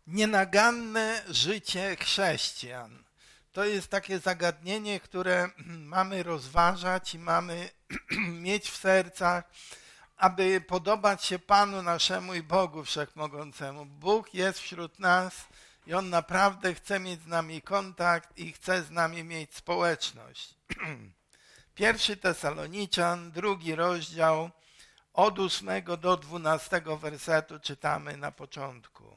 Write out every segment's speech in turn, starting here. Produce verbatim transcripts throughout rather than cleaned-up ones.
Nienaganne życie chrześcijan. To jest takie zagadnienie, które mamy rozważać i mamy mieć w sercach, aby podobać się Panu naszemu i Bogu Wszechmogącemu. Bóg jest wśród nas i On naprawdę chce mieć z nami kontakt i chce z nami mieć społeczność. Pierwszy Tesaloniczan, drugi rozdział, od ósmego do dwunastego wersetu czytamy na początku.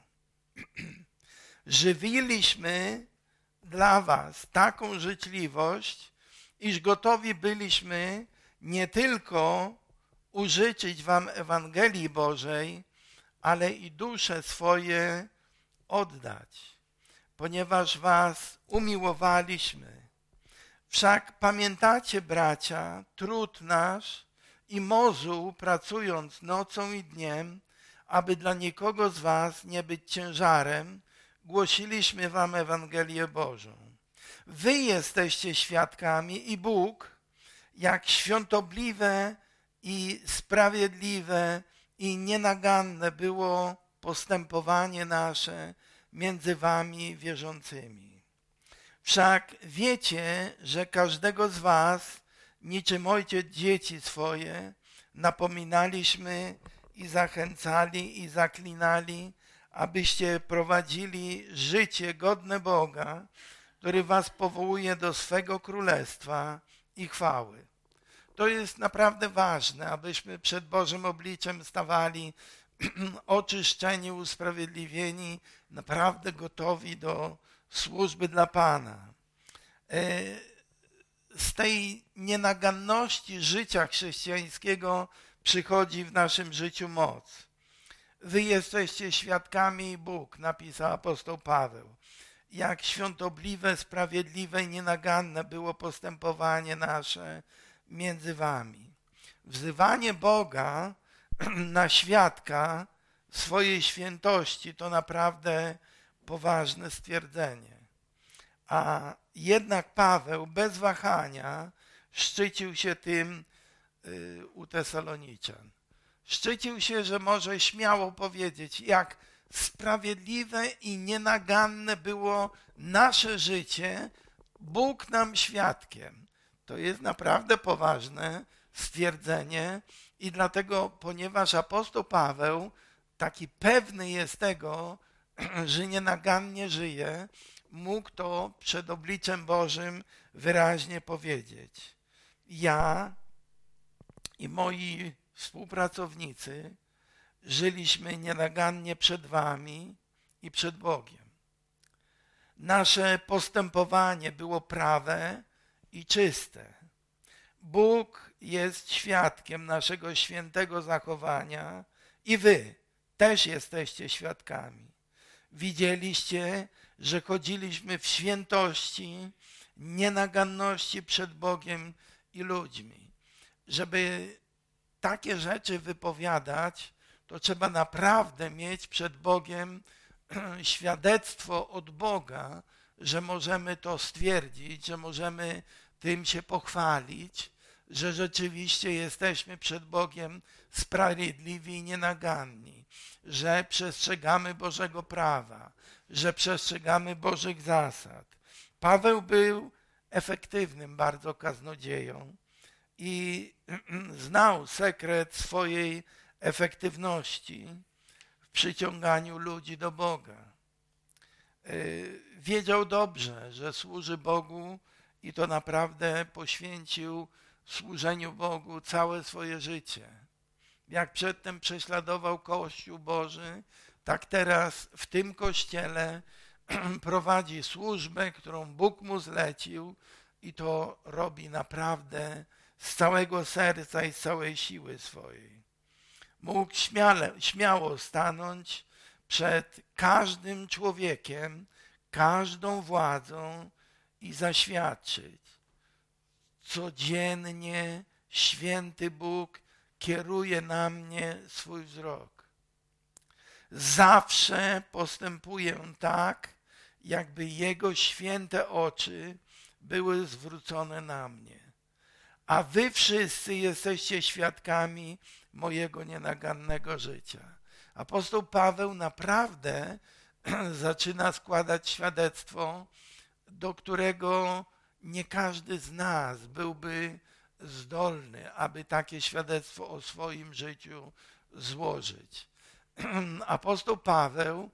Żywiliśmy dla was taką życzliwość, iż gotowi byliśmy nie tylko użyczyć wam Ewangelii Bożej, ale i dusze swoje oddać, ponieważ was umiłowaliśmy. Wszak pamiętacie, bracia, trud nasz i mozuł, pracując nocą i dniem, aby dla nikogo z was nie być ciężarem, głosiliśmy wam Ewangelię Bożą. Wy jesteście świadkami i Bóg, jak świątobliwe i sprawiedliwe i nienaganne było postępowanie nasze między wami wierzącymi. Wszak wiecie, że każdego z was, niczym ojciec dzieci swoje, napominaliśmy i zachęcali i zaklinali, abyście prowadzili życie godne Boga, który was powołuje do swego królestwa i chwały. To jest naprawdę ważne, abyśmy przed Bożym obliczem stawali oczyszczeni, usprawiedliwieni, naprawdę gotowi do służby dla Pana. Z tej nienaganności życia chrześcijańskiego przychodzi w naszym życiu moc. Wy jesteście świadkami i Bóg, napisał apostoł Paweł. Jak świątobliwe, sprawiedliwe i nienaganne było postępowanie nasze między wami. Wzywanie Boga na świadka swojej świętości to naprawdę poważne stwierdzenie. A jednak Paweł bez wahania szczycił się tym y, u Tesaloniczan. Szczycił się, że może śmiało powiedzieć, jak sprawiedliwe i nienaganne było nasze życie, Bóg nam świadkiem. To jest naprawdę poważne stwierdzenie i dlatego, ponieważ apostoł Paweł taki pewny jest tego, że nienagannie żyje, mógł to przed obliczem Bożym wyraźnie powiedzieć. Ja i moi współpracownicy żyliśmy nienagannie przed wami i przed Bogiem. Nasze postępowanie było prawe i czyste. Bóg jest świadkiem naszego świętego zachowania i wy też jesteście świadkami. Widzieliście, że chodziliśmy w świętości, nienaganności przed Bogiem i ludźmi. Żeby takie rzeczy wypowiadać, to trzeba naprawdę mieć przed Bogiem świadectwo od Boga, że możemy to stwierdzić, że możemy tym się pochwalić, że rzeczywiście jesteśmy przed Bogiem sprawiedliwi i nienaganni, że przestrzegamy Bożego prawa, że przestrzegamy Bożych zasad. Paweł był efektywnym bardzo kaznodzieją i znał sekret swojej efektywności w przyciąganiu ludzi do Boga. Wiedział dobrze, że służy Bogu i to naprawdę poświęcił służeniu Bogu całe swoje życie. Jak przedtem prześladował Kościół Boży, tak teraz w tym Kościele prowadzi służbę, którą Bóg mu zlecił i to robi naprawdę z całego serca i z całej siły swojej. Mógł śmiale, śmiało stanąć przed każdym człowiekiem, każdą władzą i zaświadczyć. Codziennie święty Bóg kieruje na mnie swój wzrok. Zawsze postępuję tak, jakby Jego święte oczy były zwrócone na mnie. A wy wszyscy jesteście świadkami mojego nienagannego życia. Apostoł Paweł naprawdę zaczyna składać świadectwo, do którego nie każdy z nas byłby zdolny, aby takie świadectwo o swoim życiu złożyć. Apostoł Paweł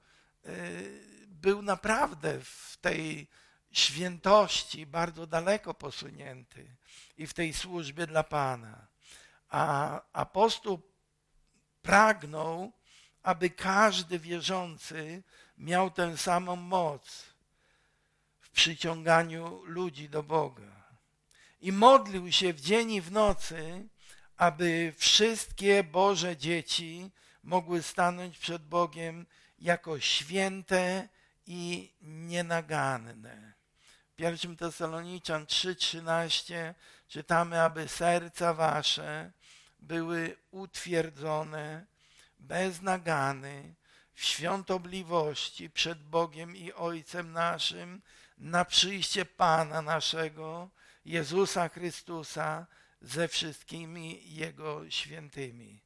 był naprawdę w tej świętości bardzo daleko posunięty i w tej służbie dla Pana. A apostoł pragnął, aby każdy wierzący miał tę samą moc w przyciąganiu ludzi do Boga. I modlił się w dzień i w nocy, aby wszystkie Boże dzieci mogły stanąć przed Bogiem jako święte i nienaganne. W pierwszym Tesaloniczan trzy trzynaście czytamy, aby serca wasze były utwierdzone, bez nagany, w świątobliwości przed Bogiem i Ojcem naszym, na przyjście Pana naszego, Jezusa Chrystusa, ze wszystkimi Jego świętymi.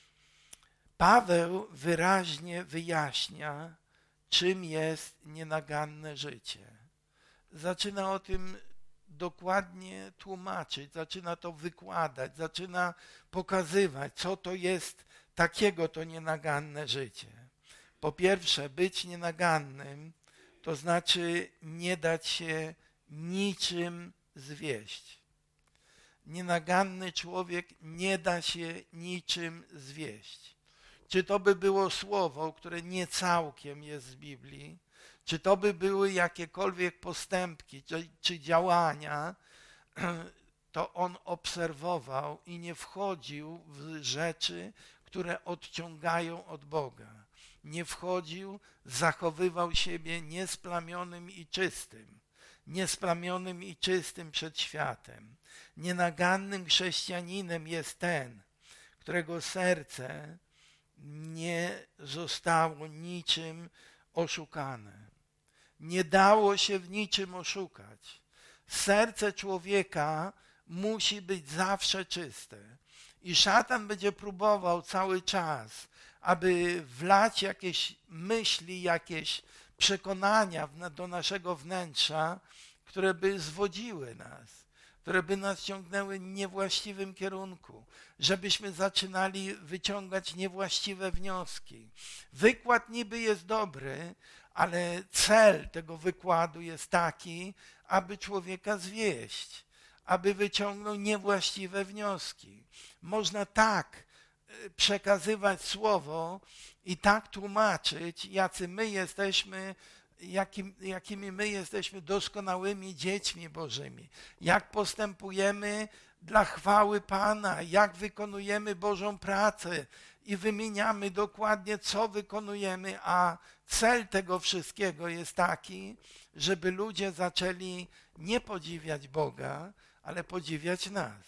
Paweł wyraźnie wyjaśnia, czym jest nienaganne życie. Zaczyna o tym dokładnie tłumaczyć, zaczyna to wykładać, zaczyna pokazywać, co to jest takiego to nienaganne życie. Po pierwsze, być nienagannym to znaczy nie dać się niczym zwieść. Nienaganny człowiek nie da się niczym zwieść. Czy to by było słowo, które nie całkiem jest z Biblii, czy to by były jakiekolwiek postępki, czy, czy działania, to on obserwował i nie wchodził w rzeczy, które odciągają od Boga. Nie wchodził, zachowywał siebie niesplamionym i czystym. Niesplamionym i czystym przed światem. Nienagannym chrześcijaninem jest ten, którego serce nie zostało niczym oszukane. Nie dało się w niczym oszukać. Serce człowieka musi być zawsze czyste. I szatan będzie próbował cały czas, aby wlać jakieś myśli, jakieś przekonania do naszego wnętrza, które by zwodziły nas, które by nas ciągnęły w niewłaściwym kierunku, żebyśmy zaczynali wyciągać niewłaściwe wnioski. Wykład niby jest dobry, ale cel tego wykładu jest taki, aby człowieka zwieść, aby wyciągnął niewłaściwe wnioski. Można tak przekazywać słowo i tak tłumaczyć, jacy my jesteśmy, jakim, jakimi my jesteśmy doskonałymi dziećmi Bożymi, jak postępujemy dla chwały Pana, jak wykonujemy Bożą pracę i wymieniamy dokładnie, co wykonujemy, a cel tego wszystkiego jest taki, żeby ludzie zaczęli nie podziwiać Boga, ale podziwiać nas.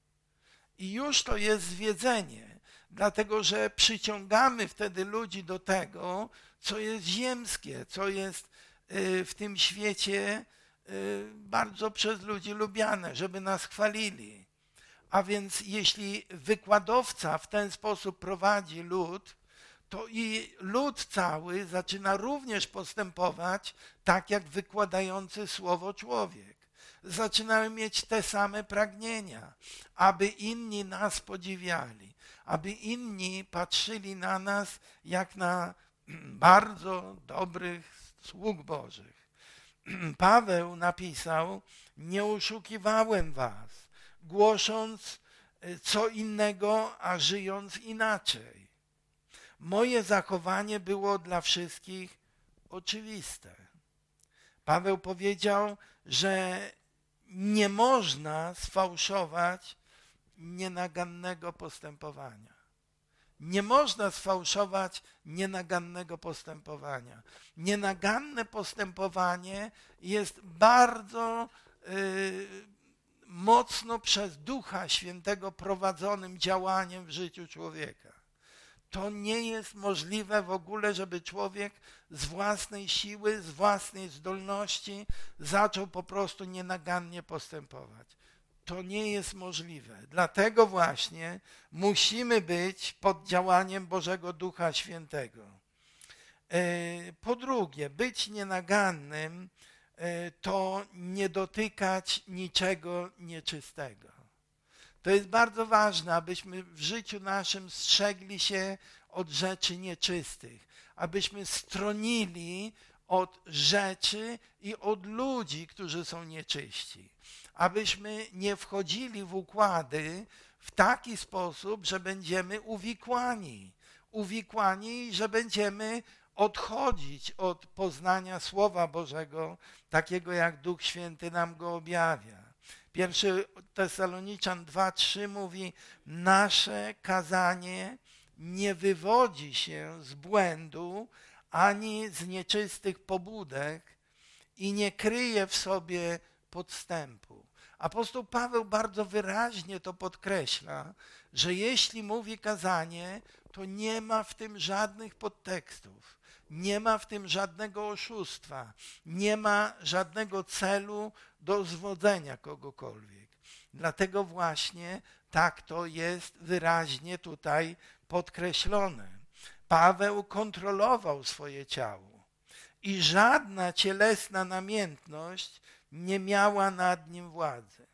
I już to jest zwiedzenie, dlatego że przyciągamy wtedy ludzi do tego, co jest ziemskie, co jest w tym świecie bardzo przez ludzi lubiane, żeby nas chwalili. A więc jeśli wykładowca w ten sposób prowadzi lud, to i lud cały zaczyna również postępować tak jak wykładający słowo człowiek. Zaczynamy mieć te same pragnienia, aby inni nas podziwiali, aby inni patrzyli na nas jak na bardzo dobrych sług Bożych. Paweł napisał: nie oszukiwałem was, głosząc co innego, a żyjąc inaczej. Moje zachowanie było dla wszystkich oczywiste. Paweł powiedział, że nie można sfałszować nienagannego postępowania. Nie można sfałszować nienagannego postępowania. Nienaganne postępowanie jest bardzo yy, mocno przez Ducha Świętego prowadzonym działaniem w życiu człowieka. To nie jest możliwe w ogóle, żeby człowiek z własnej siły, z własnej zdolności zaczął po prostu nienagannie postępować. To nie jest możliwe. Dlatego właśnie musimy być pod działaniem Bożego Ducha Świętego. Po drugie, być nienagannym to nie dotykać niczego nieczystego. To jest bardzo ważne, abyśmy w życiu naszym strzegli się od rzeczy nieczystych, abyśmy stronili od rzeczy i od ludzi, którzy są nieczyści, abyśmy nie wchodzili w układy w taki sposób, że będziemy uwikłani, uwikłani, że będziemy odchodzić od poznania Słowa Bożego, takiego jak Duch Święty nam go objawia. Pierwszy Tesaloniczan dwa trzy mówi, nasze kazanie nie wywodzi się z błędu ani z nieczystych pobudek i nie kryje w sobie podstępu. Apostoł Paweł bardzo wyraźnie to podkreśla, że jeśli mówi kazanie, to nie ma w tym żadnych podtekstów, nie ma w tym żadnego oszustwa, nie ma żadnego celu do zwodzenia kogokolwiek. Dlatego właśnie tak to jest wyraźnie tutaj podkreślone. Paweł kontrolował swoje ciało i żadna cielesna namiętność nie miała nad nim władzy.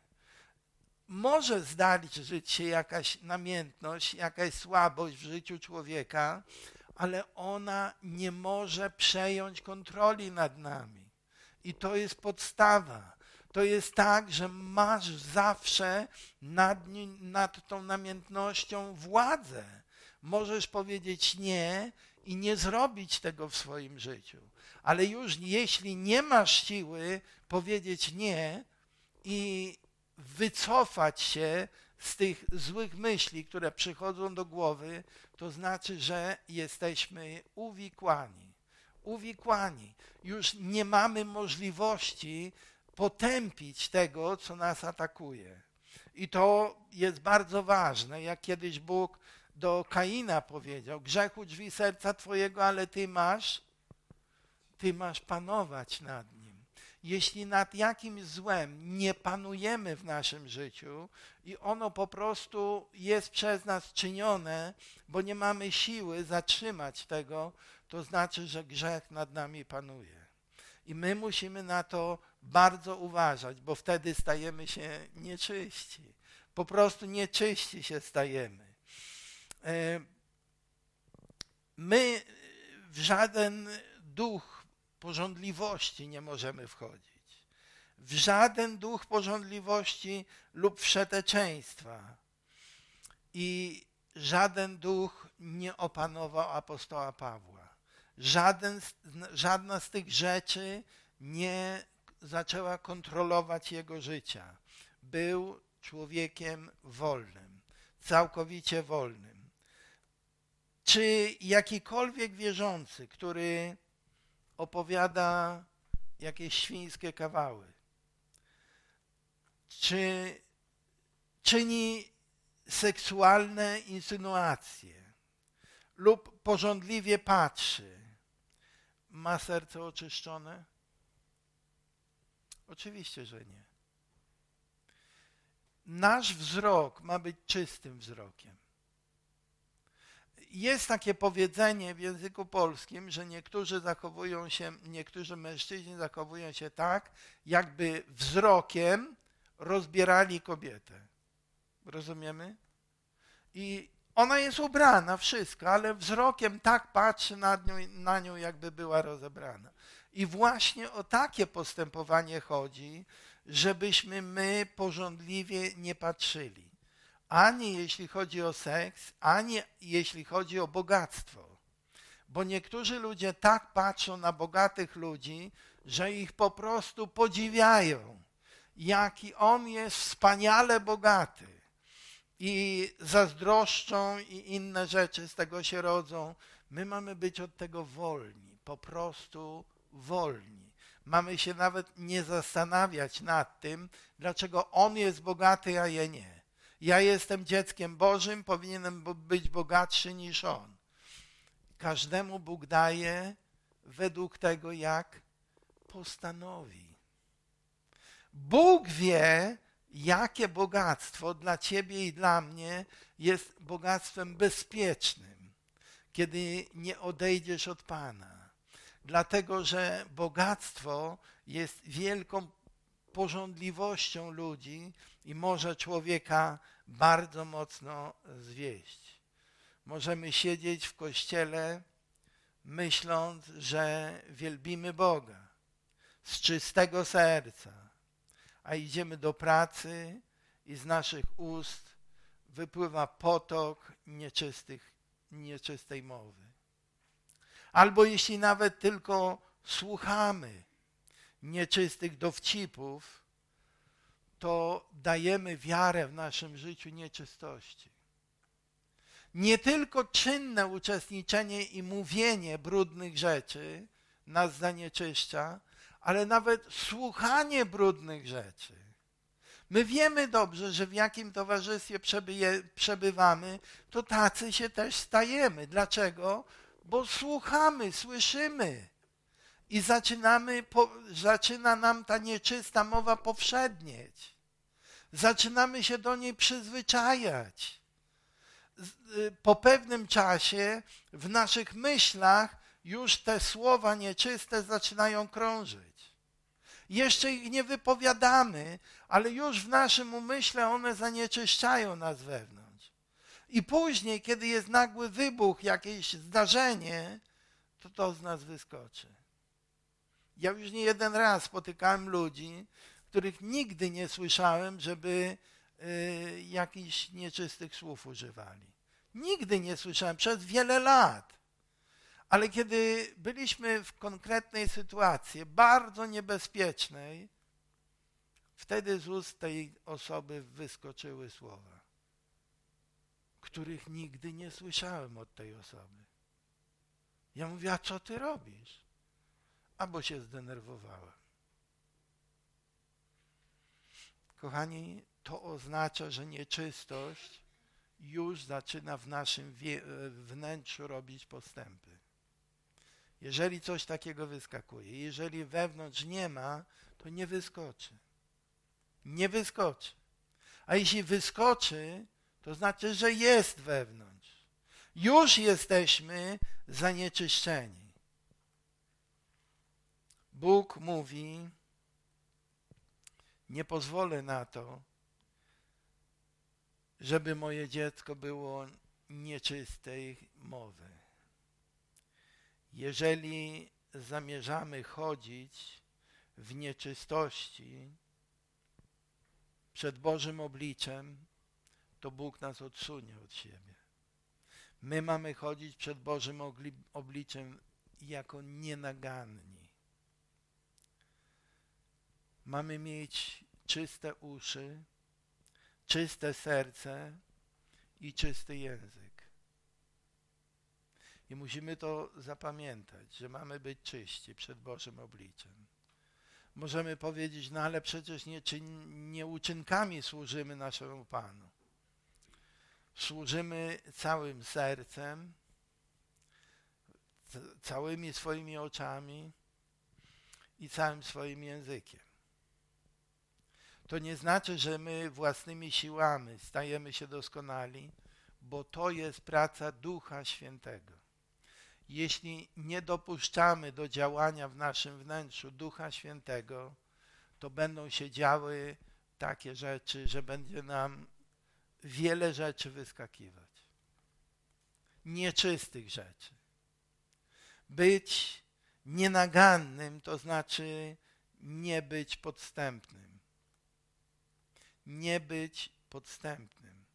Może zdarzyć się jakaś namiętność, jakaś słabość w życiu człowieka, ale ona nie może przejąć kontroli nad nami. I to jest podstawa. To jest tak, że masz zawsze nad, nad tą namiętnością władzę. Możesz powiedzieć nie i nie zrobić tego w swoim życiu. Ale już jeśli nie masz siły powiedzieć nie i wycofać się z tych złych myśli, które przychodzą do głowy, to znaczy, że jesteśmy uwikłani. Uwikłani. Już nie mamy możliwości potępić tego, co nas atakuje. I to jest bardzo ważne, jak kiedyś Bóg do Kaina powiedział, grzechu drzwi serca twojego, ale ty masz, ty masz panować nad nim. Jeśli nad jakimś złem nie panujemy w naszym życiu i ono po prostu jest przez nas czynione, bo nie mamy siły zatrzymać tego, to znaczy, że grzech nad nami panuje. I my musimy na to bardzo uważać, bo wtedy stajemy się nieczyści. Po prostu nieczyści się stajemy. My w żaden duch pożądliwości nie możemy wchodzić. W żaden duch pożądliwości lub wszeteczeństwa. I żaden duch nie opanował apostoła Pawła. Żaden, żadna z tych rzeczy nie zaczęła kontrolować jego życia. Był człowiekiem wolnym, całkowicie wolnym. Czy jakikolwiek wierzący, który opowiada jakieś świńskie kawały, czy czyni seksualne insynuacje lub pożądliwie patrzy, ma serce oczyszczone? Oczywiście, że nie. Nasz wzrok ma być czystym wzrokiem. Jest takie powiedzenie w języku polskim, że niektórzy zachowują się, niektórzy mężczyźni zachowują się tak, jakby wzrokiem rozbierali kobietę. Rozumiemy? I ona jest ubrana, wszystko, ale wzrokiem tak patrzy na nią, na nią, jakby była rozebrana. I właśnie o takie postępowanie chodzi, żebyśmy my pożądliwie nie patrzyli. Ani jeśli chodzi o seks, ani jeśli chodzi o bogactwo. Bo niektórzy ludzie tak patrzą na bogatych ludzi, że ich po prostu podziwiają. Jaki on jest wspaniale bogaty. I zazdroszczą i inne rzeczy z tego się rodzą. My mamy być od tego wolni, po prostu wolni. Mamy się nawet nie zastanawiać nad tym, dlaczego on jest bogaty, a ja nie. Ja jestem dzieckiem Bożym, powinienem być bogatszy niż on. Każdemu Bóg daje według tego, jak postanowi. Bóg wie, jakie bogactwo dla ciebie i dla mnie jest bogactwem bezpiecznym, kiedy nie odejdziesz od Pana. dlatego że bogactwo jest wielką pożądliwością ludzi i może człowieka bardzo mocno zwieść. Możemy siedzieć w kościele, myśląc, że wielbimy Boga z czystego serca, a idziemy do pracy i z naszych ust wypływa potok nieczystych, nieczystej mowy. Albo jeśli nawet tylko słuchamy nieczystych dowcipów, to dajemy wiarę w naszym życiu nieczystości. Nie tylko czynne uczestniczenie i mówienie brudnych rzeczy nas zanieczyszcza, ale nawet słuchanie brudnych rzeczy. My wiemy dobrze, że w jakim towarzystwie przebywamy, to tacy się też stajemy. Dlaczego? Bo słuchamy, słyszymy i zaczynamy, po, zaczyna nam ta nieczysta mowa powszednieć. Zaczynamy się do niej przyzwyczajać. Po pewnym czasie w naszych myślach już te słowa nieczyste zaczynają krążyć. Jeszcze ich nie wypowiadamy, ale już w naszym umyśle one zanieczyszczają nas wewnątrz. I później, kiedy jest nagły wybuch, jakieś zdarzenie, to to z nas wyskoczy. Ja już nie jeden raz spotykałem ludzi, których nigdy nie słyszałem, żeby y, jakichś nieczystych słów używali. Nigdy nie słyszałem, przez wiele lat. Ale kiedy byliśmy w konkretnej sytuacji, bardzo niebezpiecznej, wtedy z ust tej osoby wyskoczyły słowa, których nigdy nie słyszałem od tej osoby. Ja mówię, a co ty robisz? A bo się zdenerwowałem. Kochani, to oznacza, że nieczystość już zaczyna w naszym wnętrzu robić postępy. Jeżeli coś takiego wyskakuje, jeżeli wewnątrz nie ma, to nie wyskoczy. Nie wyskoczy. A jeśli wyskoczy, to znaczy, że jest wewnątrz. Już jesteśmy zanieczyszczeni. Bóg mówi, nie pozwolę na to, żeby moje dziecko było nieczystej mowy. Jeżeli zamierzamy chodzić w nieczystości przed Bożym obliczem, to Bóg nas odsunie od siebie. My mamy chodzić przed Bożym obliczem jako nienaganni. Mamy mieć czyste uszy, czyste serce i czysty język. I musimy to zapamiętać, że mamy być czyści przed Bożym obliczem. Możemy powiedzieć, no ale przecież nie, czyn, nie uczynkami służymy naszemu Panu. Służymy całym sercem, całymi swoimi oczami i całym swoim językiem. To nie znaczy, że my własnymi siłami stajemy się doskonali, bo to jest praca Ducha Świętego. Jeśli nie dopuszczamy do działania w naszym wnętrzu Ducha Świętego, to będą się działy takie rzeczy, że będzie nam wiele rzeczy wyskakiwać. Nieczystych rzeczy. Być nienagannym to znaczy nie być podstępnym. Nie być podstępnym.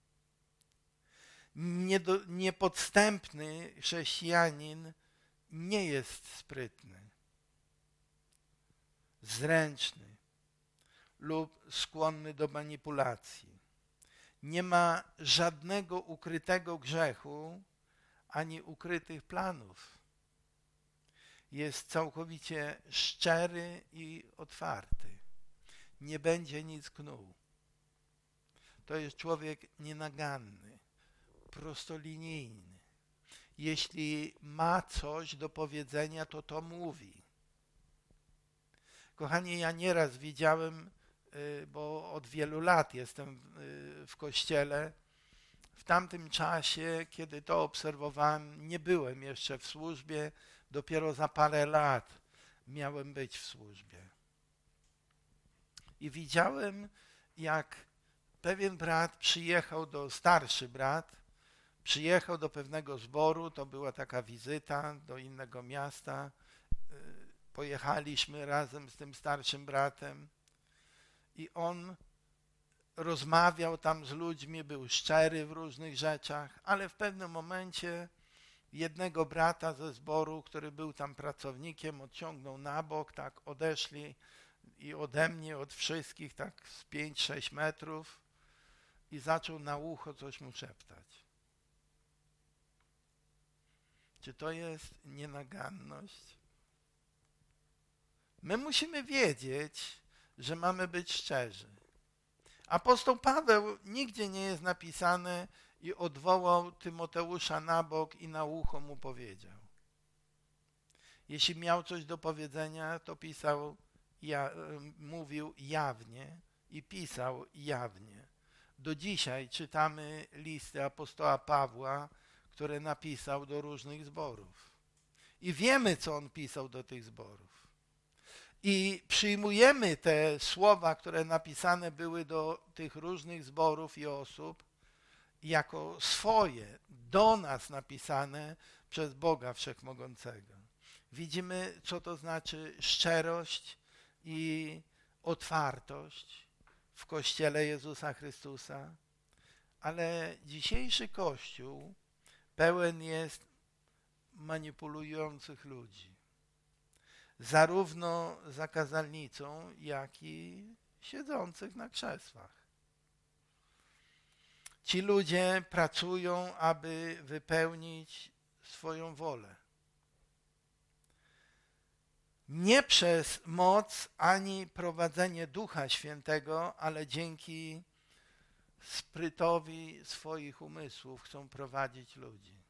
Niedo, niepodstępny chrześcijanin nie jest sprytny, zręczny lub skłonny do manipulacji. Nie ma żadnego ukrytego grzechu ani ukrytych planów. Jest całkowicie szczery i otwarty. Nie będzie nic knuł. To jest człowiek nienaganny, prostolinijny. Jeśli ma coś do powiedzenia, to to mówi. Kochani, ja nieraz widziałem, bo od wielu lat jestem w kościele. W tamtym czasie, kiedy to obserwowałem, nie byłem jeszcze w służbie, dopiero za parę lat miałem być w służbie. I widziałem, jak pewien brat przyjechał do, starszy brat, przyjechał do pewnego zboru, to była taka wizyta do innego miasta. Pojechaliśmy razem z tym starszym bratem i on rozmawiał tam z ludźmi, był szczery w różnych rzeczach, ale w pewnym momencie jednego brata ze zboru, który był tam pracownikiem, odciągnął na bok, tak odeszli i ode mnie, od wszystkich, tak z pięć sześć metrów i zaczął na ucho coś mu szeptać. Czy to jest nienaganność? My musimy wiedzieć, że mamy być szczerzy. Apostoł Paweł nigdzie nie jest napisany i odwołał Tymoteusza na bok i na ucho mu powiedział. Jeśli miał coś do powiedzenia, to pisał, ja, mówił jawnie i pisał jawnie. Do dzisiaj czytamy listy apostoła Pawła, które napisał do różnych zborów. I wiemy, co on pisał do tych zborów. I przyjmujemy te słowa, które napisane były do tych różnych zborów i osób, jako swoje, do nas napisane przez Boga Wszechmogącego. Widzimy, co to znaczy szczerość i otwartość w Kościele Jezusa Chrystusa, ale dzisiejszy Kościół pełen jest manipulujących ludzi. Zarówno za kazalnicą, jak i siedzących na krzesłach. Ci ludzie pracują, aby wypełnić swoją wolę. Nie przez moc ani prowadzenie Ducha Świętego, ale dzięki sprytowi swoich umysłów chcą prowadzić ludzi.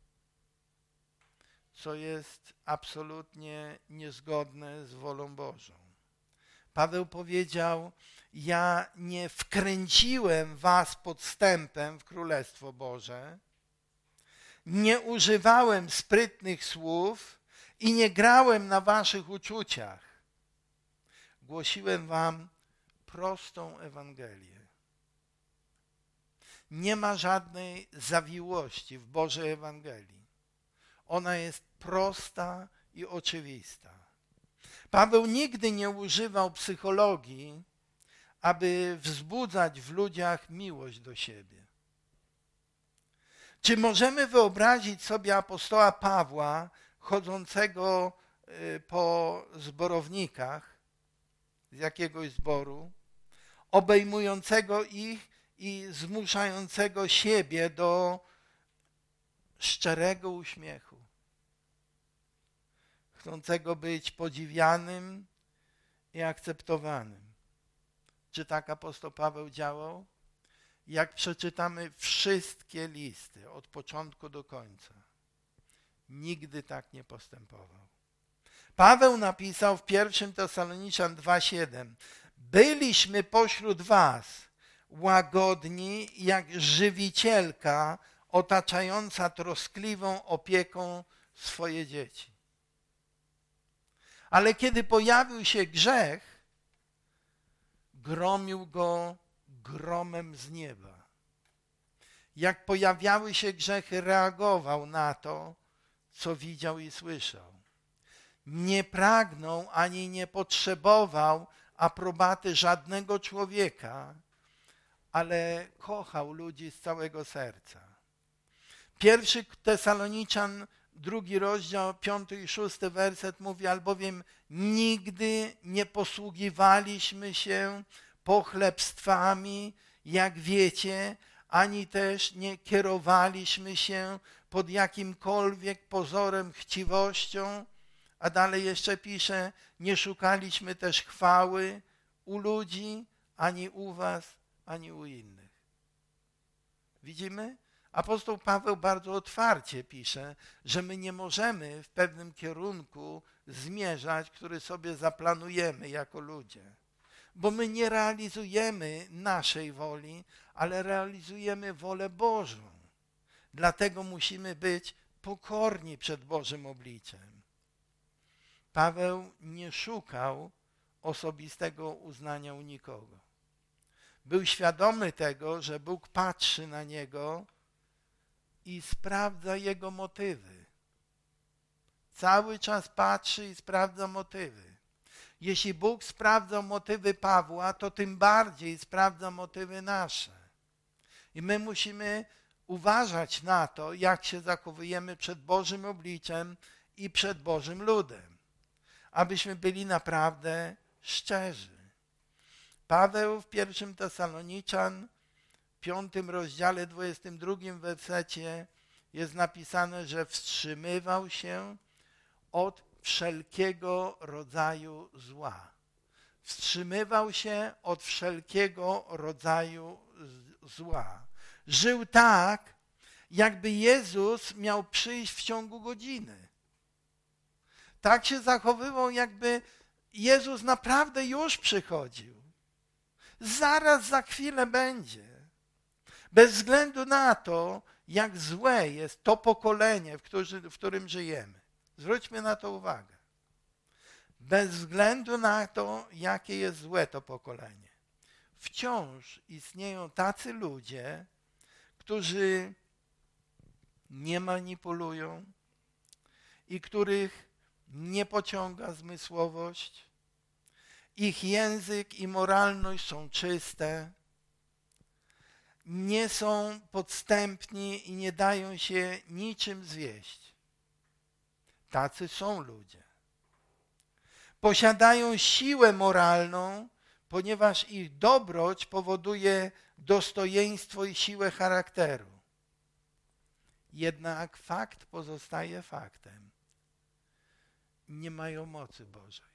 Co jest absolutnie niezgodne z wolą Bożą. Paweł powiedział, ja nie wkręciłem was podstępem w Królestwo Boże, nie używałem sprytnych słów i nie grałem na waszych uczuciach. Głosiłem wam prostą Ewangelię. Nie ma żadnej zawiłości w Bożej Ewangelii. Ona jest prosta i oczywista. Paweł nigdy nie używał psychologii, aby wzbudzać w ludziach miłość do siebie. Czy możemy wyobrazić sobie apostoła Pawła chodzącego po zborownikach z jakiegoś zboru, obejmującego ich i zmuszającego siebie do szczerego uśmiechu, chcącego być podziwianym i akceptowanym? Czy tak apostoł Paweł działał? Jak przeczytamy wszystkie listy od początku do końca, nigdy tak nie postępował. Paweł napisał w pierwszym Tesaloniczan dwa siedem: byliśmy pośród was łagodni jak żywicielka otaczająca troskliwą opieką swoje dzieci. Ale kiedy pojawił się grzech, gromił go gromem z nieba. Jak pojawiały się grzechy, reagował na to, co widział i słyszał. Nie pragnął ani nie potrzebował aprobaty żadnego człowieka, ale kochał ludzi z całego serca. Pierwszy Tesaloniczan, drugi rozdział, piąty i szósty werset mówi, albowiem nigdy nie posługiwaliśmy się pochlebstwami, jak wiecie, ani też nie kierowaliśmy się pod jakimkolwiek pozorem chciwością, a dalej jeszcze pisze, nie szukaliśmy też chwały u ludzi, ani u was, ani u innych. Widzimy? Apostoł Paweł bardzo otwarcie pisze, że my nie możemy w pewnym kierunku zmierzać, który sobie zaplanujemy jako ludzie. Bo my nie realizujemy naszej woli, ale realizujemy wolę Bożą. Dlatego musimy być pokorni przed Bożym obliczem. Paweł nie szukał osobistego uznania u nikogo. Był świadomy tego, że Bóg patrzy na niego i sprawdza jego motywy. Cały czas patrzy i sprawdza motywy. Jeśli Bóg sprawdza motywy Pawła, to tym bardziej sprawdza motywy nasze. I my musimy uważać na to, jak się zachowujemy przed Bożym obliczem i przed Bożym ludem, abyśmy byli naprawdę szczerzy. Paweł w pierwszym Tesaloniczan, piątym rozdziale, dwudziestym drugim wersecie jest napisane, że wstrzymywał się od wszelkiego rodzaju zła. Wstrzymywał się od wszelkiego rodzaju zła. Żył tak, jakby Jezus miał przyjść w ciągu godziny. Tak się zachowywał, jakby Jezus naprawdę już przychodził. Zaraz za chwilę będzie. Bez względu na to, jak złe jest to pokolenie, w, którzy, w którym żyjemy. Zwróćmy na to uwagę. Bez względu na to, jakie jest złe to pokolenie. Wciąż istnieją tacy ludzie, którzy nie manipulują i których nie pociąga zmysłowość. Ich język i moralność są czyste. Nie są podstępni i nie dają się niczym zwieść. Tacy są ludzie. Posiadają siłę moralną, ponieważ ich dobroć powoduje dostojeństwo i siłę charakteru. Jednak fakt pozostaje faktem. Nie mają mocy Bożej.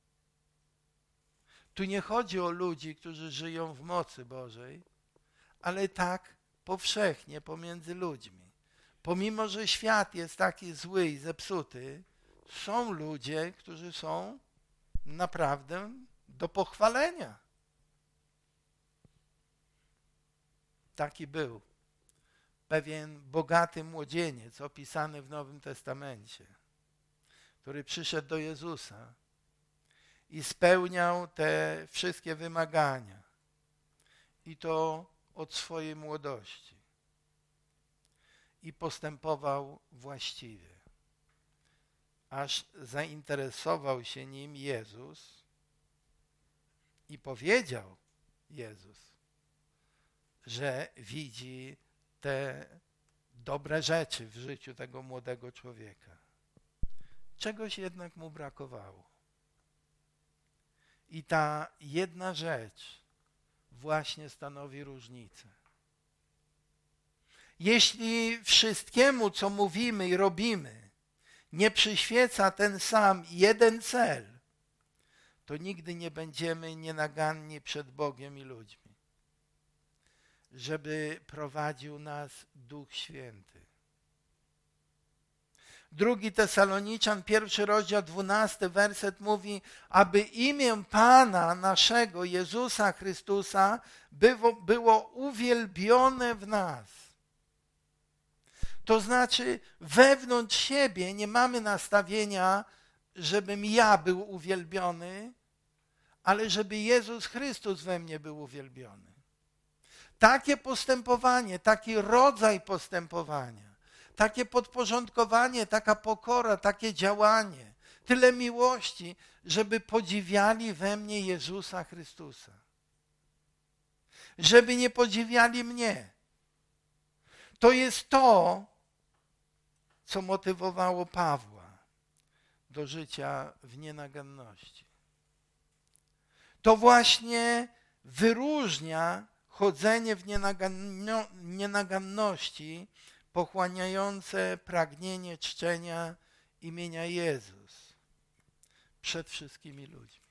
Tu nie chodzi o ludzi, którzy żyją w mocy Bożej, ale tak powszechnie pomiędzy ludźmi. Pomimo, że świat jest taki zły i zepsuty, są ludzie, którzy są naprawdę do pochwalenia. Taki był pewien bogaty młodzieniec opisany w Nowym Testamencie, który przyszedł do Jezusa i spełniał te wszystkie wymagania. I to od swojej młodości. I postępował właściwie. Aż zainteresował się nim Jezus i powiedział Jezus, że widzi te dobre rzeczy w życiu tego młodego człowieka. Czegoś jednak mu brakowało. I ta jedna rzecz właśnie stanowi różnicę. Jeśli wszystkiemu, co mówimy i robimy, nie przyświeca ten sam jeden cel, to nigdy nie będziemy nienaganni przed Bogiem i ludźmi. Żeby prowadził nas Duch Święty. Drugi Tesaloniczan, pierwszy rozdział, dwunasty werset mówi, aby imię Pana naszego Jezusa Chrystusa było, było uwielbione w nas. To znaczy wewnątrz siebie nie mamy nastawienia, żebym ja był uwielbiony, ale żeby Jezus Chrystus we mnie był uwielbiony. Takie postępowanie, taki rodzaj postępowania, takie podporządkowanie, taka pokora, takie działanie, tyle miłości, żeby podziwiali we mnie Jezusa Chrystusa. Żeby nie podziwiali mnie. To jest to, co motywowało Pawła do życia w nienaganności. To właśnie wyróżnia chodzenie w nienaganno, nienaganności pochłaniające pragnienie czczenia imienia Jezus przed wszystkimi ludźmi.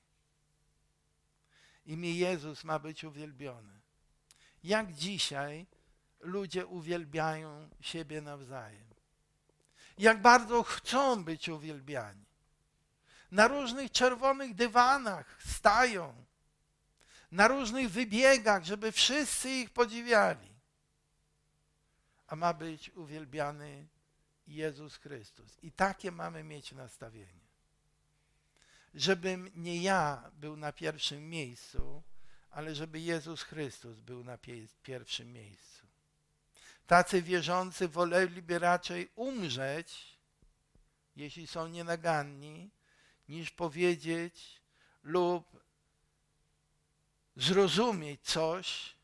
Imię Jezus ma być uwielbione. Jak dzisiaj ludzie uwielbiają siebie nawzajem. Jak bardzo chcą być uwielbiani. Na różnych czerwonych dywanach stają. Na różnych wybiegach, żeby wszyscy ich podziwiali. A ma być uwielbiany Jezus Chrystus. I takie mamy mieć nastawienie. żebym nie ja był na pierwszym miejscu, ale żeby Jezus Chrystus był na pie- pierwszym miejscu. Tacy wierzący woleliby raczej umrzeć, jeśli są nienaganni, niż powiedzieć lub zrozumieć coś,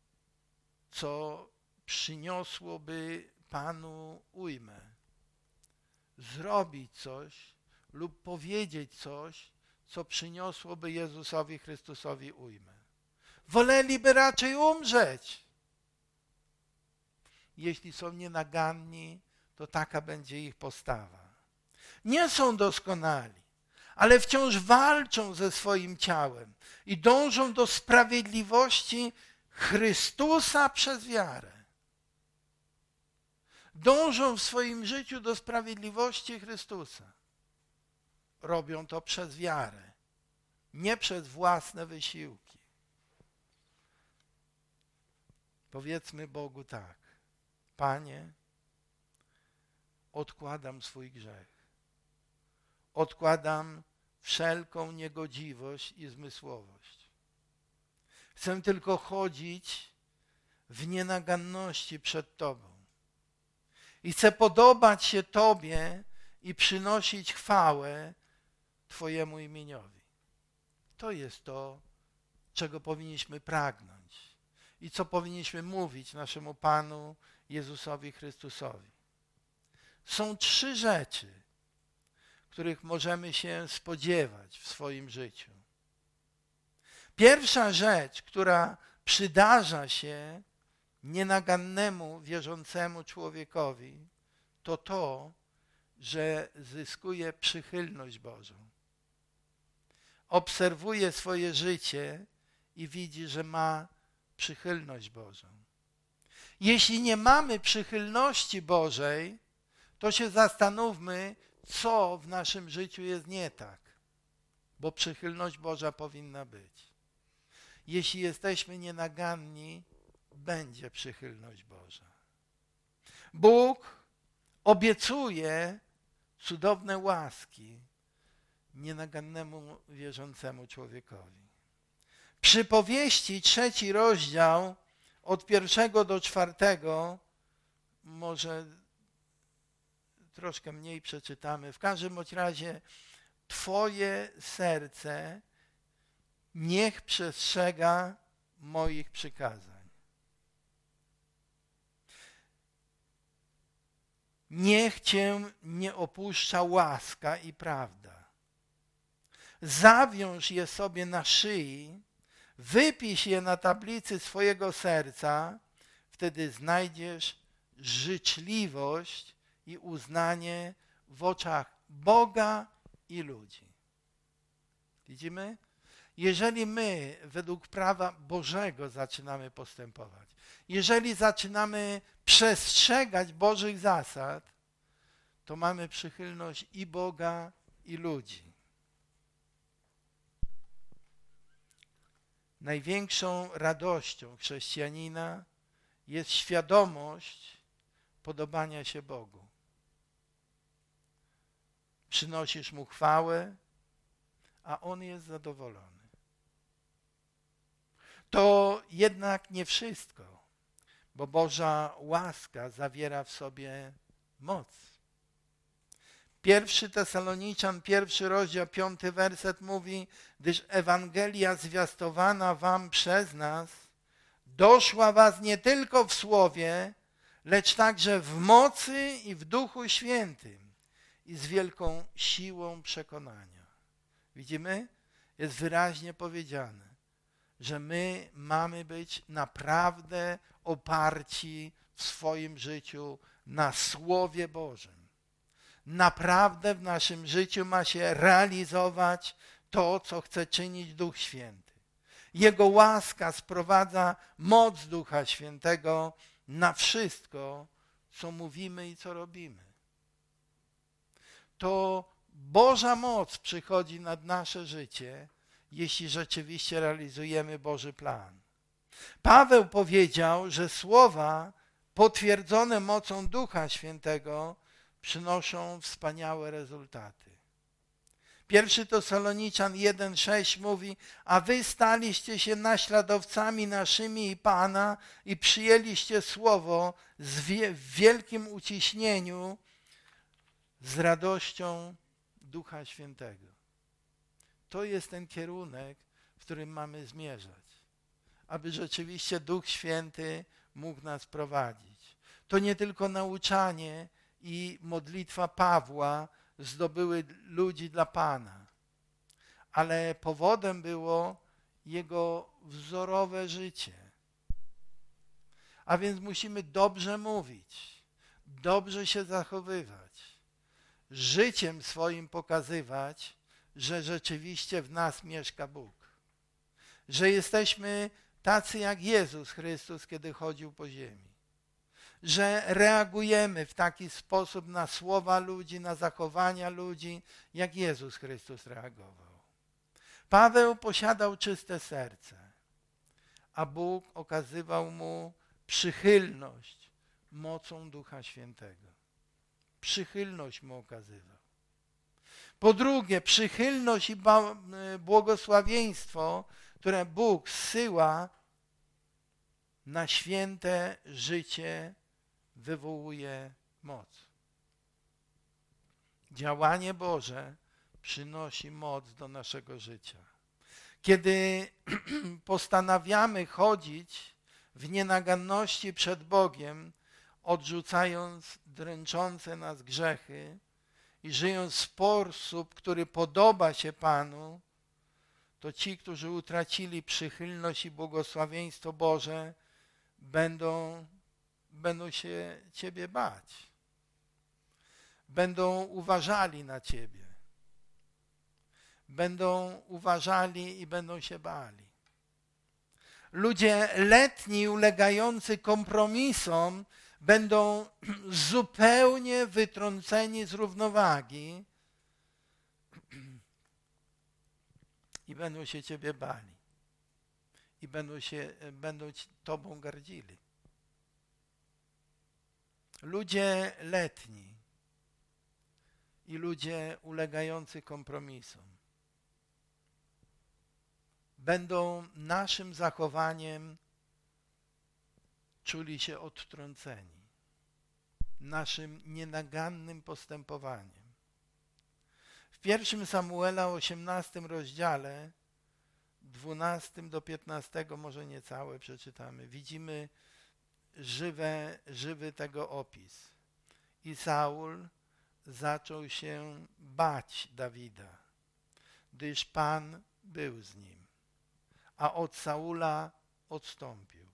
co przyniosłoby Panu ujmę. Zrobić coś lub powiedzieć coś, co przyniosłoby Jezusowi Chrystusowi ujmę. Woleliby raczej umrzeć. Jeśli są nienaganni, to taka będzie ich postawa. Nie są doskonali, ale wciąż walczą ze swoim ciałem i dążą do sprawiedliwości Chrystusa przez wiarę. Dążą w swoim życiu do sprawiedliwości Chrystusa. Robią to przez wiarę, nie przez własne wysiłki. Powiedzmy Bogu tak: Panie, odkładam swój grzech. Odkładam wszelką niegodziwość i zmysłowość. Chcę tylko chodzić w nienaganności przed Tobą. I chcę podobać się Tobie i przynosić chwałę Twojemu imieniowi. To jest to, czego powinniśmy pragnąć i co powinniśmy mówić naszemu Panu Jezusowi Chrystusowi. Są trzy rzeczy, których możemy się spodziewać w swoim życiu. Pierwsza rzecz, która przydarza się nienagannemu, wierzącemu człowiekowi, to to, że zyskuje przychylność Bożą. Obserwuje swoje życie i widzi, że ma przychylność Bożą. Jeśli nie mamy przychylności Bożej, to się zastanówmy, co w naszym życiu jest nie tak, bo przychylność Boża powinna być. Jeśli jesteśmy nienaganni, będzie przychylność Boża. Bóg obiecuje cudowne łaski nienagannemu, wierzącemu człowiekowi. Przypowieści, trzeci rozdział, od pierwszego do czwartego, może troszkę mniej przeczytamy. W każdym bądź razie Twoje serce niech przestrzega moich przykazań. Niech Cię nie opuszcza łaska i prawda. Zawiąż je sobie na szyi, wypisz je na tablicy swojego serca, wtedy znajdziesz życzliwość i uznanie w oczach Boga i ludzi. Widzimy? Jeżeli my według prawa Bożego zaczynamy postępować, jeżeli zaczynamy przestrzegać Bożych zasad, to mamy przychylność i Boga, i ludzi. Największą radością chrześcijanina jest świadomość podobania się Bogu. Przynosisz Mu chwałę, a On jest zadowolony. To jednak nie wszystko, bo Boża łaska zawiera w sobie moc. Pierwszy Tesaloniczan, pierwszy rozdział, piąty werset mówi: gdyż Ewangelia zwiastowana wam przez nas doszła was nie tylko w słowie, lecz także w mocy i w Duchu Świętym i z wielką siłą przekonania. Widzimy? Jest wyraźnie powiedziane, że my mamy być naprawdę oparci w swoim życiu na Słowie Bożym. Naprawdę w naszym życiu ma się realizować to, co chce czynić Duch Święty. Jego łaska sprowadza moc Ducha Świętego na wszystko, co mówimy i co robimy. To Boża moc przychodzi nad nasze życie, jeśli rzeczywiście realizujemy Boży plan. Paweł powiedział, że słowa potwierdzone mocą Ducha Świętego przynoszą wspaniałe rezultaty. Pierwszy Tesaloniczan jeden sześć mówi, a wy staliście się naśladowcami naszymi i Pana i przyjęliście słowo z wie, w wielkim uciśnieniu z radością Ducha Świętego. To jest ten kierunek, w którym mamy zmierzać, aby rzeczywiście Duch Święty mógł nas prowadzić. To nie tylko nauczanie i modlitwa Pawła zdobyły ludzi dla Pana, ale powodem było jego wzorowe życie. A więc musimy dobrze mówić, dobrze się zachowywać, życiem swoim pokazywać, że rzeczywiście w nas mieszka Bóg. Że jesteśmy tacy jak Jezus Chrystus, kiedy chodził po ziemi. Że reagujemy w taki sposób na słowa ludzi, na zachowania ludzi, jak Jezus Chrystus reagował. Paweł posiadał czyste serce, a Bóg okazywał mu przychylność mocą Ducha Świętego. Przychylność mu okazywał. Po drugie, przychylność i błogosławieństwo, które Bóg zsyła na święte życie, wywołuje moc. Działanie Boże przynosi moc do naszego życia. Kiedy postanawiamy chodzić w nienaganności przed Bogiem, odrzucając dręczące nas grzechy i żyjąc w sposób, który podoba się Panu, to ci, którzy utracili przychylność i błogosławieństwo Boże, będą, będą się Ciebie bać. Będą uważali na Ciebie. Będą uważali i będą się bali. Ludzie letni, ulegający kompromisom, będą zupełnie wytrąceni z równowagi i będą się Ciebie bali. I będą, się, będą Tobą gardzili. Ludzie letni i ludzie ulegający kompromisom będą naszym zachowaniem czuli się odtrąceni, naszym nienagannym postępowaniem. W pierwszym Samuela, osiemnastym rozdziale, dwunastym do piętnastego, może niecałe przeczytamy, widzimy żywe, żywy tego opis. I Saul zaczął się bać Dawida, gdyż Pan był z nim, a od Saula odstąpił.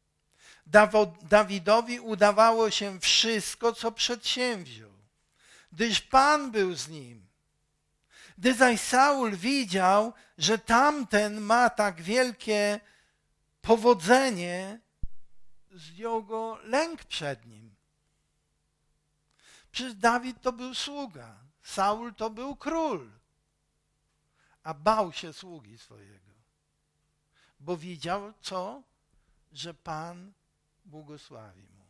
Dawidowi udawało się wszystko, co przedsięwziął, gdyż Pan był z nim. Gdy zaś Saul widział, że tamten ma tak wielkie powodzenie, zdjął go lęk przed nim. Przecież Dawid to był sługa, Saul to był król, a bał się sługi swojego, bo widział co? Że Pan błogosławi mu.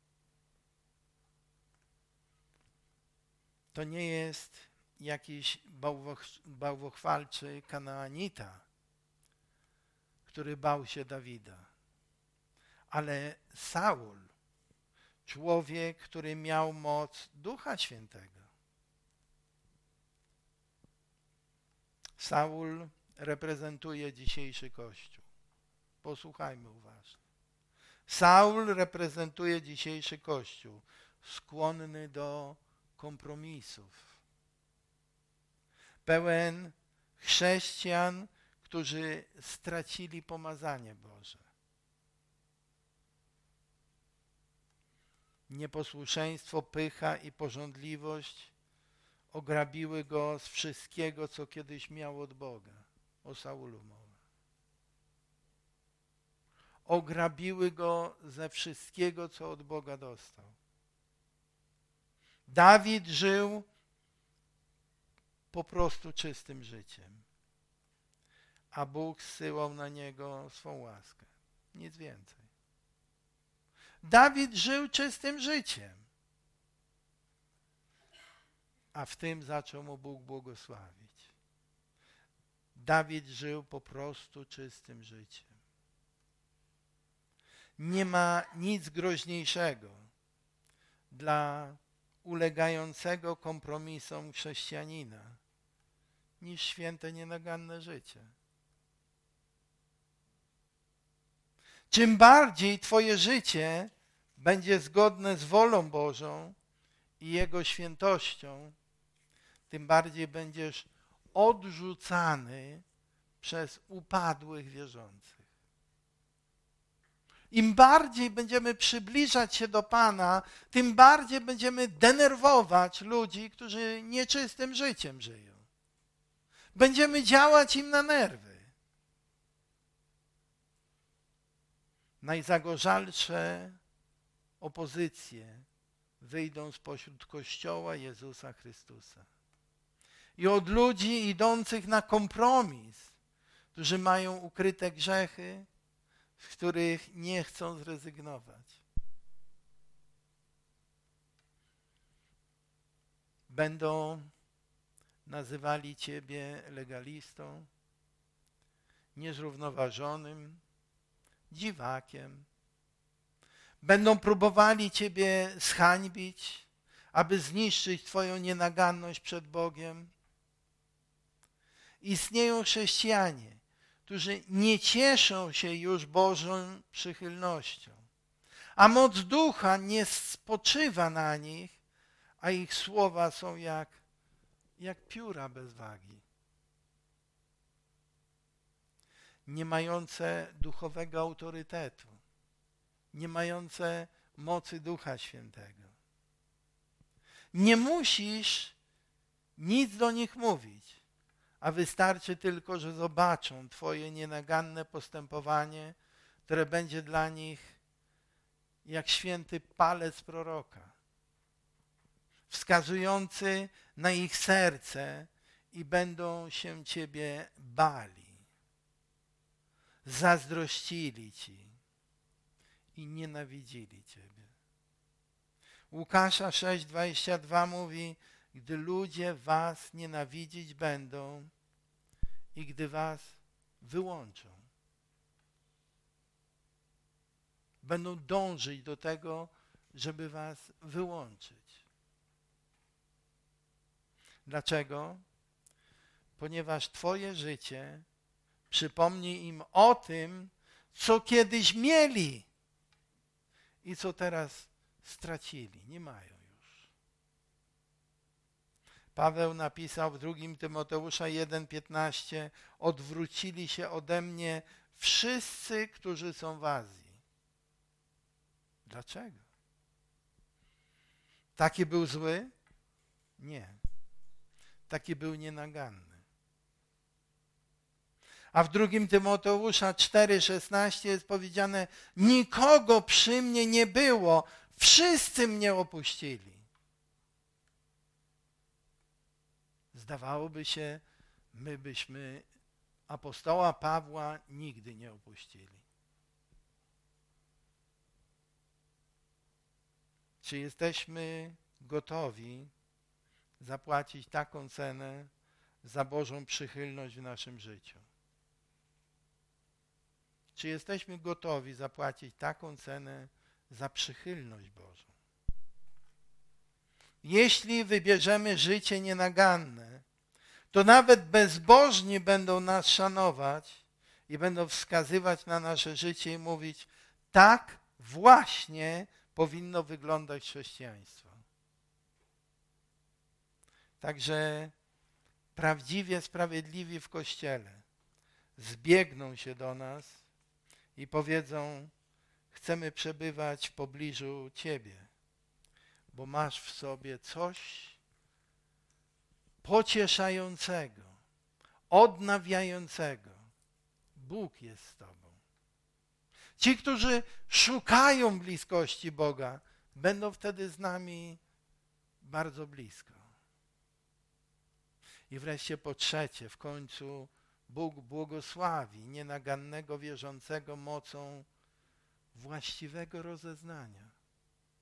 To nie jest jakiś bałwochwalczy Kanaanita, który bał się Dawida, ale Saul, człowiek, który miał moc Ducha Świętego. Saul reprezentuje dzisiejszy Kościół. Posłuchajmy uważnie. Saul reprezentuje dzisiejszy Kościół, skłonny do kompromisów. Pełen chrześcijan, którzy stracili pomazanie Boże. Nieposłuszeństwo, pycha i pożądliwość ograbiły go z wszystkiego, co kiedyś miał od Boga. O Saulu mowa. Ograbiły go ze wszystkiego, co od Boga dostał. Dawid żył po prostu czystym życiem, a Bóg zsyłał na niego swą łaskę. Nic więcej. Dawid żył czystym życiem, a w tym zaczął mu Bóg błogosławić. Dawid żył po prostu czystym życiem. Nie ma nic groźniejszego dla ulegającego kompromisom chrześcijanina niż święte, nienaganne życie. Czym bardziej twoje życie będzie zgodne z wolą Bożą i Jego świętością, tym bardziej będziesz odrzucany przez upadłych wierzących. Im bardziej będziemy przybliżać się do Pana, tym bardziej będziemy denerwować ludzi, którzy nieczystym życiem żyją. Będziemy działać im na nerwy. Najzagorzalsze opozycje wyjdą spośród Kościoła Jezusa Chrystusa. I od ludzi idących na kompromis, którzy mają ukryte grzechy, z których nie chcą zrezygnować. Będą nazywali ciebie legalistą, niezrównoważonym, dziwakiem. Będą próbowali ciebie zhańbić, aby zniszczyć twoją nienaganność przed Bogiem. Istnieją chrześcijanie, którzy nie cieszą się już Bożą przychylnością, a moc Ducha nie spoczywa na nich, a ich słowa są jak, jak pióra bez wagi. Nie mające duchowego autorytetu, nie mające mocy Ducha Świętego. Nie musisz nic do nich mówić, a wystarczy tylko, że zobaczą twoje nienaganne postępowanie, które będzie dla nich jak święty palec proroka, wskazujący na ich serce i będą się ciebie bali, zazdrościli ci i nienawidzili ciebie. Łukasza sześć dwadzieścia dwa mówi: gdy ludzie was nienawidzić będą i gdy was wyłączą. Będą dążyć do tego, żeby was wyłączyć. Dlaczego? Ponieważ twoje życie przypomni im o tym, co kiedyś mieli i co teraz stracili. Nie mają już. Paweł napisał w drugim Tymoteusza jeden piętnaście: odwrócili się ode mnie wszyscy, którzy są w Azji. Dlaczego? Taki był zły? Nie. Taki był nienaganny. A w drugim Tymoteusza cztery szesnaście jest powiedziane: nikogo przy mnie nie było, wszyscy mnie opuścili. Zdawałoby się, my byśmy apostoła Pawła nigdy nie opuścili. Czy jesteśmy gotowi zapłacić taką cenę za Bożą przychylność w naszym życiu? Czy jesteśmy gotowi zapłacić taką cenę za przychylność Bożą? Jeśli wybierzemy życie nienaganne, to nawet bezbożni będą nas szanować i będą wskazywać na nasze życie i mówić: tak właśnie powinno wyglądać chrześcijaństwo. Także prawdziwie sprawiedliwi w Kościele zbiegną się do nas i powiedzą: chcemy przebywać w pobliżu Ciebie, bo masz w sobie coś pocieszającego, odnawiającego. Bóg jest z Tobą. Ci, którzy szukają bliskości Boga, będą wtedy z nami bardzo blisko. I wreszcie po trzecie, w końcu Bóg błogosławi nienagannego wierzącego mocą właściwego rozeznania.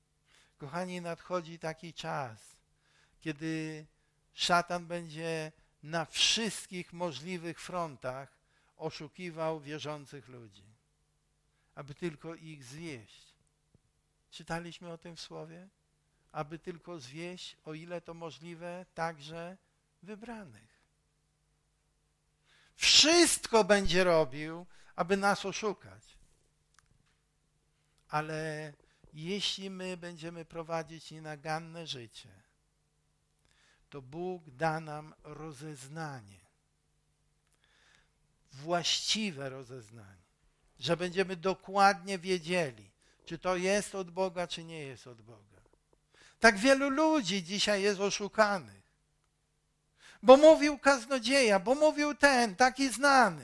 Kochani, nadchodzi taki czas, kiedy szatan będzie na wszystkich możliwych frontach oszukiwał wierzących ludzi, aby tylko ich zwieść. Czytaliśmy o tym w Słowie? Aby tylko zwieść, o ile to możliwe, także wybranych. Wszystko będzie robił, aby nas oszukać. Ale jeśli my będziemy prowadzić nienaganne życie, to Bóg da nam rozeznanie. Właściwe rozeznanie. Że będziemy dokładnie wiedzieli, czy to jest od Boga, czy nie jest od Boga. Tak wielu ludzi dzisiaj jest oszukanych. Bo mówił kaznodzieja, bo mówił ten, taki znany.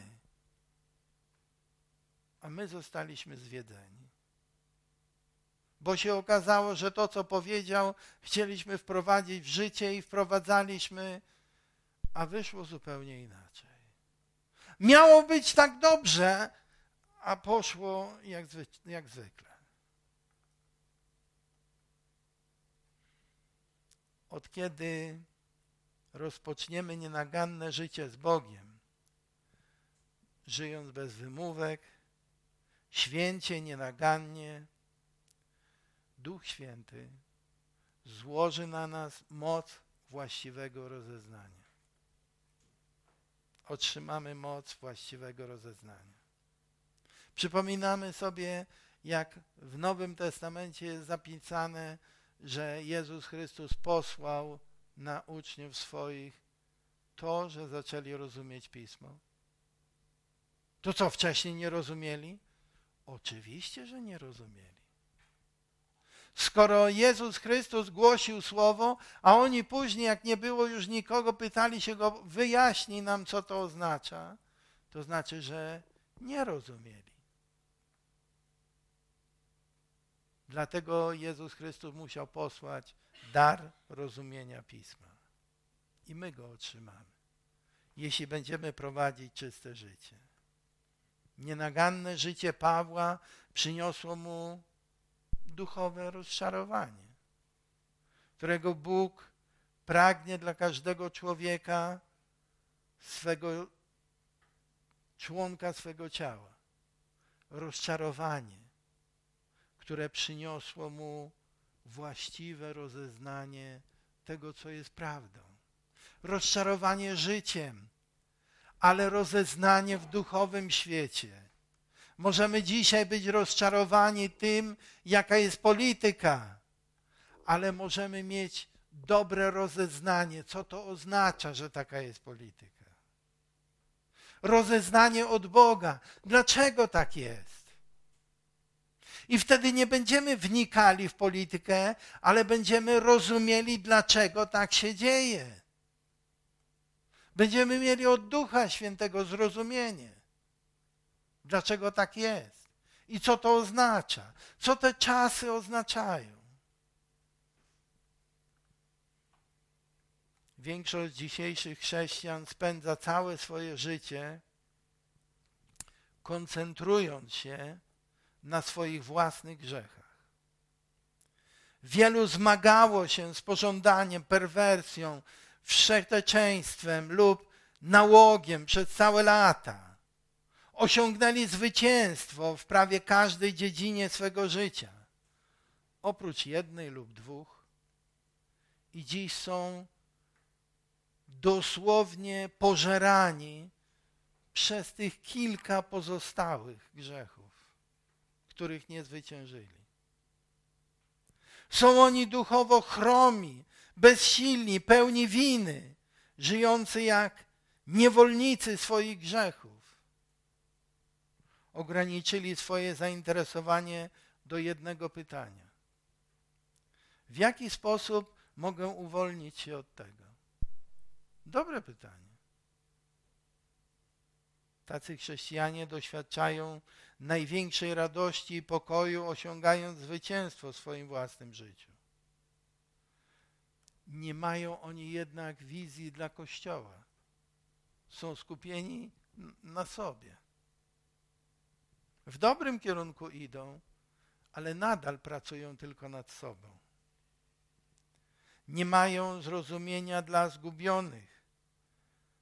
A my zostaliśmy zwiedzeni. Bo się okazało, że to, co powiedział, chcieliśmy wprowadzić w życie i wprowadzaliśmy, a wyszło zupełnie inaczej. Miało być tak dobrze, a poszło jak, zwy, jak zwykle. Od kiedy rozpoczniemy nienaganne życie z Bogiem, żyjąc bez wymówek, święcie, nienagannie, Duch Święty złoży na nas moc właściwego rozeznania. Otrzymamy moc właściwego rozeznania. Przypominamy sobie, jak w Nowym Testamencie jest zapisane, że Jezus Chrystus posłał na uczniów swoich to, że zaczęli rozumieć Pismo. To co, wcześniej nie rozumieli? Oczywiście, że nie rozumieli. Skoro Jezus Chrystus głosił Słowo, a oni później, jak nie było już nikogo, pytali się Go, wyjaśnij nam, co to oznacza, to znaczy, że nie rozumieli. Dlatego Jezus Chrystus musiał posłać dar rozumienia Pisma. I my go otrzymamy, jeśli będziemy prowadzić czyste życie. Nienaganne życie Pawła przyniosło mu duchowe rozczarowanie, którego Bóg pragnie dla każdego człowieka, swego członka swego ciała. Rozczarowanie, które przyniosło mu właściwe rozeznanie tego, co jest prawdą. Rozczarowanie życiem, ale rozeznanie w duchowym świecie. Możemy dzisiaj być rozczarowani tym, jaka jest polityka, ale możemy mieć dobre rozeznanie, co to oznacza, że taka jest polityka. Rozeznanie od Boga. Dlaczego tak jest? I wtedy nie będziemy wnikali w politykę, ale będziemy rozumieli, dlaczego tak się dzieje. Będziemy mieli od Ducha Świętego zrozumienie, dlaczego tak jest i co to oznacza, co te czasy oznaczają. Większość dzisiejszych chrześcijan spędza całe swoje życie koncentrując się na swoich własnych grzechach. Wielu zmagało się z pożądaniem, perwersją, wszeteczeństwem lub nałogiem przez całe lata. Osiągnęli zwycięstwo w prawie każdej dziedzinie swego życia, oprócz jednej lub dwóch. I dziś są dosłownie pożerani przez tych kilka pozostałych grzechów, których nie zwyciężyli. Są oni duchowo chromi, bezsilni, pełni winy, żyjący jak niewolnicy swoich grzechów. Ograniczyli swoje zainteresowanie do jednego pytania. W jaki sposób mogę uwolnić się od tego? Dobre pytanie. Tacy chrześcijanie doświadczają największej radości i pokoju, osiągając zwycięstwo w swoim własnym życiu. Nie mają oni jednak wizji dla Kościoła. Są skupieni na sobie. W dobrym kierunku idą, ale nadal pracują tylko nad sobą. Nie mają zrozumienia dla zgubionych,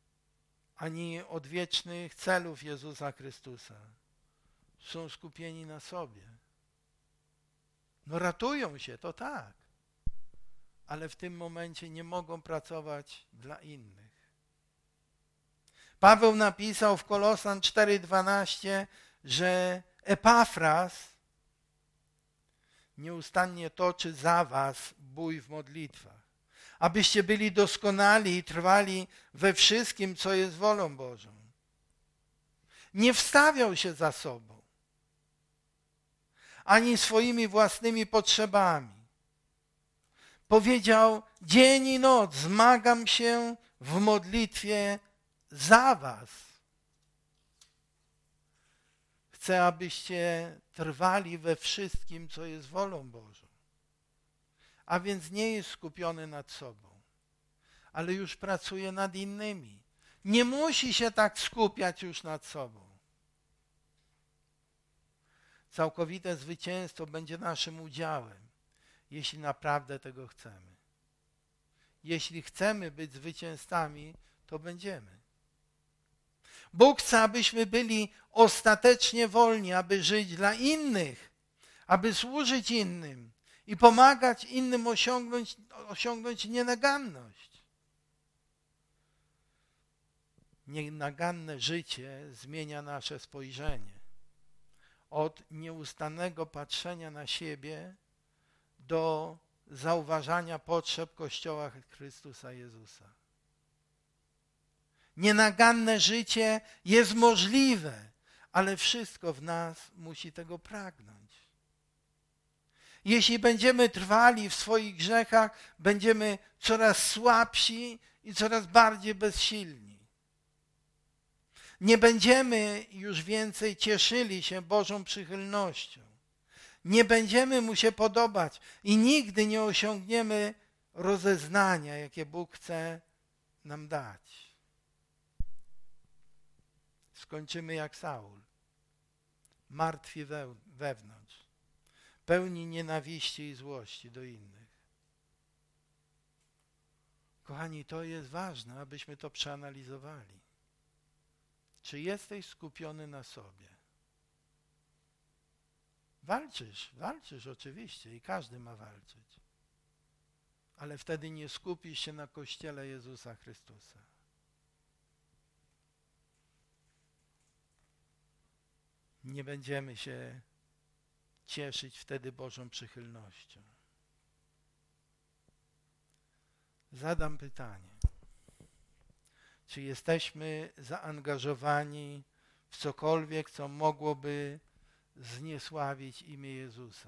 ani odwiecznych celów Jezusa Chrystusa. Są skupieni na sobie. No ratują się, to tak, ale w tym momencie nie mogą pracować dla innych. Paweł napisał w Kolosan cztery dwanaście, że Epafras nieustannie toczy za was bój w modlitwach, abyście byli doskonali i trwali we wszystkim, co jest wolą Bożą. Nie wstawiał się za sobą, ani swoimi własnymi potrzebami. Powiedział, dzień i noc zmagam się w modlitwie za was. Chcę, abyście trwali we wszystkim, co jest wolą Bożą. A więc nie jest skupiony nad sobą, ale już pracuje nad innymi. Nie musi się tak skupiać już nad sobą. Całkowite zwycięstwo będzie naszym udziałem, jeśli naprawdę tego chcemy. Jeśli chcemy być zwycięzcami, to będziemy. Bóg chce, abyśmy byli ostatecznie wolni, aby żyć dla innych, aby służyć innym i pomagać innym osiągnąć, osiągnąć nienaganność. Nienaganne życie zmienia nasze spojrzenie. Od nieustannego patrzenia na siebie do zauważania potrzeb Kościoła Chrystusa Jezusa. Nienaganne życie jest możliwe, ale wszystko w nas musi tego pragnąć. Jeśli będziemy trwali w swoich grzechach, będziemy coraz słabsi i coraz bardziej bezsilni. Nie będziemy już więcej cieszyli się Bożą przychylnością. Nie będziemy Mu się podobać i nigdy nie osiągniemy rozeznania, jakie Bóg chce nam dać. Skończymy jak Saul, martwi we, wewnątrz, pełni nienawiści i złości do innych. Kochani, to jest ważne, abyśmy to przeanalizowali. Czy jesteś skupiony na sobie? Walczysz, walczysz oczywiście i każdy ma walczyć. Ale wtedy nie skupisz się na Kościele Jezusa Chrystusa. Nie będziemy się cieszyć wtedy Bożą przychylnością. Zadam pytanie. Czy jesteśmy zaangażowani w cokolwiek, co mogłoby zniesławić imię Jezusa?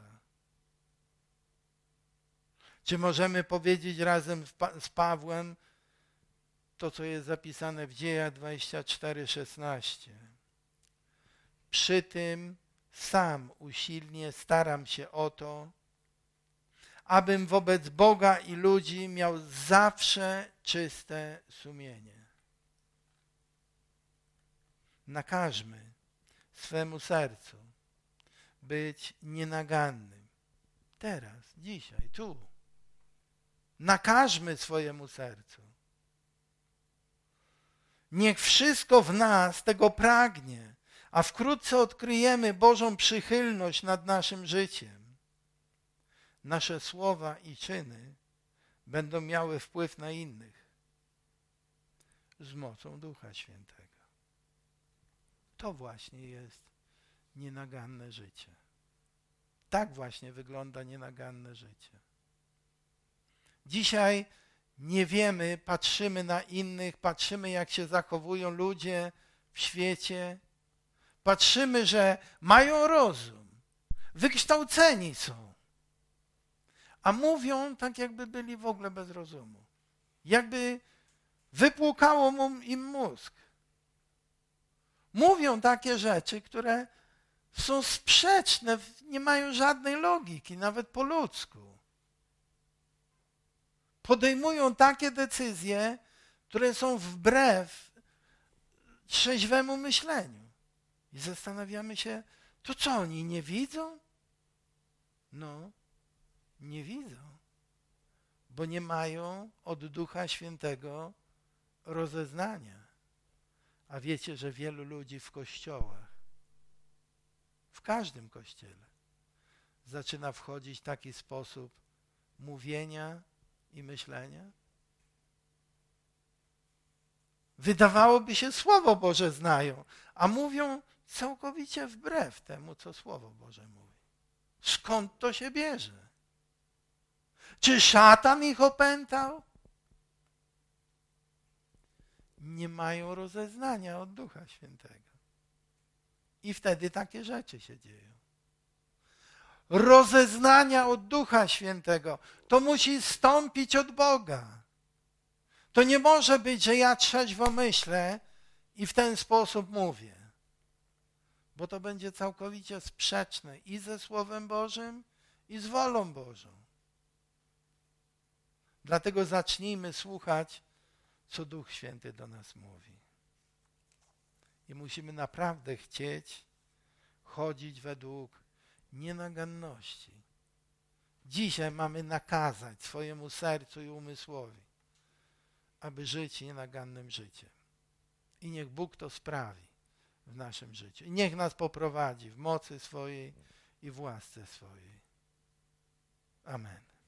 Czy możemy powiedzieć razem z Pawłem to, co jest zapisane w Dziejach dwadzieścia cztery szesnaście? Przy tym sam usilnie staram się o to, abym wobec Boga i ludzi miał zawsze czyste sumienie. Nakażmy swemu sercu być nienagannym. Teraz, dzisiaj, tu. Nakażmy swojemu sercu. Niech wszystko w nas tego pragnie, a wkrótce odkryjemy Bożą przychylność nad naszym życiem. Nasze słowa i czyny będą miały wpływ na innych z mocą Ducha Świętego. To właśnie jest nienaganne życie. Tak właśnie wygląda nienaganne życie. Dzisiaj nie wiemy, patrzymy na innych, patrzymy, jak się zachowują ludzie w świecie. Patrzymy, że mają rozum, wykształceni są, a mówią tak, jakby byli w ogóle bez rozumu. Jakby wypłukało im mózg. Mówią takie rzeczy, które są sprzeczne, nie mają żadnej logiki, nawet po ludzku. Podejmują takie decyzje, które są wbrew trzeźwemu myśleniu. I zastanawiamy się, to co, oni nie widzą? No, nie widzą, bo nie mają od Ducha Świętego rozeznania. A wiecie, że wielu ludzi w kościołach, w każdym kościele, zaczyna wchodzić w taki sposób mówienia i myślenia? Wydawałoby się, Słowo Boże znają, a mówią całkowicie wbrew temu, co Słowo Boże mówi. Skąd to się bierze? Czy szatan ich opętał? Nie mają rozeznania od Ducha Świętego. I wtedy takie rzeczy się dzieją. Rozeznania od Ducha Świętego to musi stąpić od Boga. To nie może być, że ja trzeźwo myślę i w ten sposób mówię. Bo to będzie całkowicie sprzeczne i ze Słowem Bożym, i z wolą Bożą. Dlatego zacznijmy słuchać, co Duch Święty do nas mówi. I musimy naprawdę chcieć chodzić według nienaganności. Dzisiaj mamy nakazać swojemu sercu i umysłowi, aby żyć nienagannym życiem. I niech Bóg to sprawi w naszym życiu. I niech nas poprowadzi w mocy swojej i w łasce swojej. Amen.